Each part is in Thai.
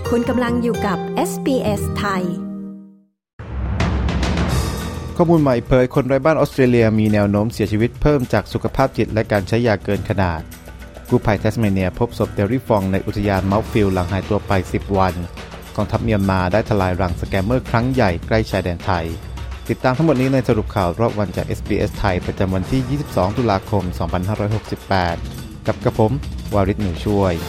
คุณกำลังอยู่กับ SBS ไทยข้อมูลใหม่เผยคนไร้บ้านออสเตรเลียมีแนวโน้มเสียชีวิตเพิ่มจากสุขภาพจิตและการใช้ยาเกินขนาดกู้ภัยแทสเมเนียพบศพเดรี่ฟองในอุทยานเมาท์ฟิลด์หลังหายตัวไป10วันกองทัพเมียนมาได้ทลายรังสแกมเมอร์ครั้งใหญ่ใกล้ชายแดนไทยติดตามทั้งหมดนี้ในสรุปข่าวรอบวันจาก SBS ไทยประจำวันที่22ตุลาคม2568กับกระผมวาริศหนูช่วย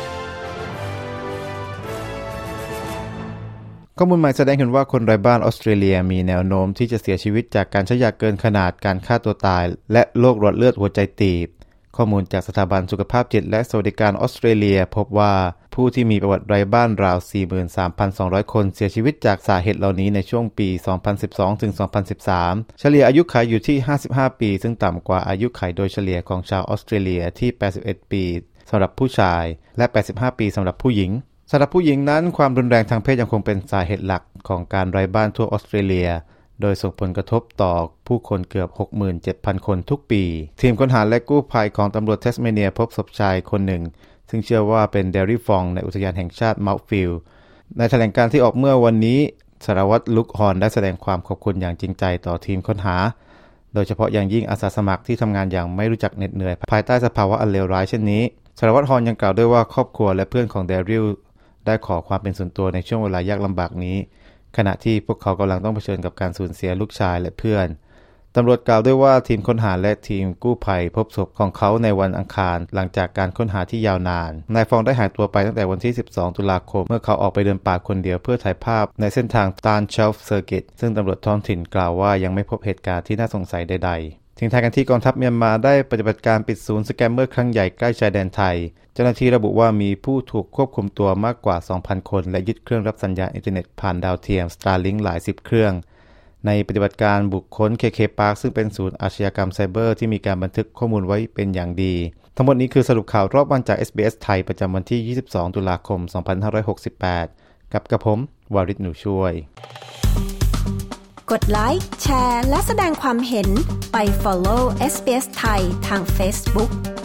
ข้อมูลใหม่แสดงเห็นว่าคนไร้บ้านออสเตรเลียมีแนวโน้มที่จะเสียชีวิตจากการใช้ยาเกินขนาดการฆ่าตัวตายและโรคหลอดเลือดหัวใจตีบข้อมูลจากสถาบันสุขภาพจิตและสวัสดิการออสเตรเลียพบว่าผู้ที่มีประวัติไร้บ้านราว 43,200 คนเสียชีวิตจากสาเหตุเหล่านี้ในช่วงปี 2012 ถึง 2013 เฉลี่ยอายุขัยอยู่ที่ 55 ปีซึ่งต่ำกว่าอายุขัยโดยเฉลี่ยของชาวออสเตรเลียที่ 81 ปีสำหรับผู้ชายและ 85 ปีสำหรับผู้หญิงสำหรับผู้หญิงนั้นความรุนแรงทางเพศยังคงเป็นสาเหตุหลักของการไร้บ้านทั่วออสเตรเลียโดยส่งผลกระทบต่อผู้คนเกือบ 67,000 คนทุกปีทีมค้นหาและกู้ภัยของตำรวจเทสเมเนียพบศพชายคนหนึ่งซึ่งเชื่อว่าเป็นเดรี่ฟองในอุทยานแห่งชาติเมาท์ฟิลด์ในแถลงการณ์ที่ออกเมื่อวันนี้สารวัตรลุคฮอนได้แสดงความขอบคุณอย่างจริงใจต่อทีมค้นหาโดยเฉพาะอย่างยิ่งอาสาสมัครที่ทำงานอย่างไม่รู้จักเหน็ดเหนื่อยภายใต้สภาวะอันเลวร้ายเช่นนี้สารวัตรฮอนยังกล่าวด้วยว่าครอบครัวและเพื่อนของเดริลได้ขอความเป็นส่วนตัวในช่วงเวลายากลำบากนี้ขณะที่พวกเขากำลังต้องเผชิญกับการสูญเสียลูกชายและเพื่อนตำรวจกล่าวด้วยว่าทีมค้นหาและทีมกู้ภัยพบศพของเขาในวันอังคารหลังจากการค้นหาที่ยาวนานนายฟองได้หายตัวไปตั้งแต่วันที่12ตุลาคมเมื่อเขาออกไปเดินป่าคนเดียวเพื่อถ่ายภาพในเส้นทางตานเชลฟ์เซอร์กิตซึ่งตำรวจท้องถิ่นกล่าวว่ายังไม่พบเหตุการณ์ที่น่าสงสัยใดๆทิ้งท้ายกันที่กองทัพเมียนมาได้ปฏิบัติการปิดศูนย์สแกมเมอร์ครั้งใหญ่ใกล้ชายแดนไทยเจ้าหน้าที่ระบุว่ามีผู้ถูกควบคุมตัวมากกว่า 2,000 คนและยึดเครื่องรับสัญญาณอินเทอร์เน็ตผ่านดาวเทียม Starlink หลาย10เครื่องในปฏิบัติการบุกค้น KK Park ซึ่งเป็นศูนย์อาชญากรรมไซเบอร์ที่มีการบันทึกข้อมูลไว้เป็นอย่างดีทั้งหมดนี้คือสรุปข่าวรอบวันจาก SBS ไทยประจำวันที่22ตุลาคม2568กับกระผมวาริศหนูช่วยกดไลค์แชร์และแสดงความเห็นไป follow SBS ไทยทาง Facebook